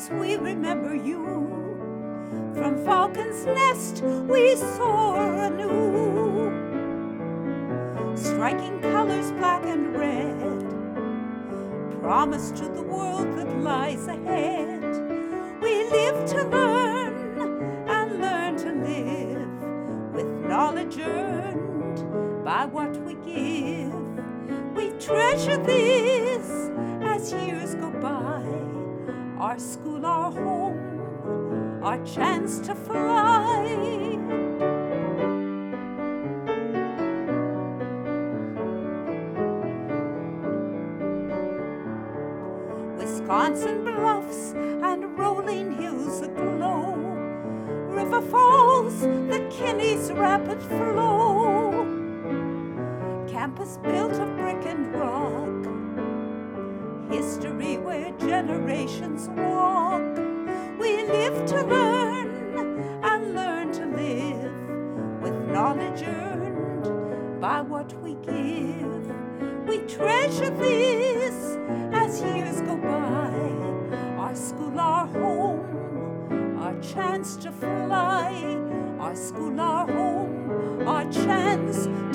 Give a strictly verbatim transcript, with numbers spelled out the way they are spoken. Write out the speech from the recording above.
we remember you. From Falcon's Nest we soar anew, striking colors black and red, promise to the world that lies ahead. We live to learn and learn to live, with knowledge earned by what we give. We treasure this as years go by, our school, our home, our chance to fly. Wisconsin bluffs and rolling hills aglow, river falls, the Kinney's rapid flow, campus built of brick and rock, history where generations walk. We live to learn and learn to live, with knowledge earned by what we give. We treasure this as years go by, our school, our home, our chance to fly. Our school, our home, our chance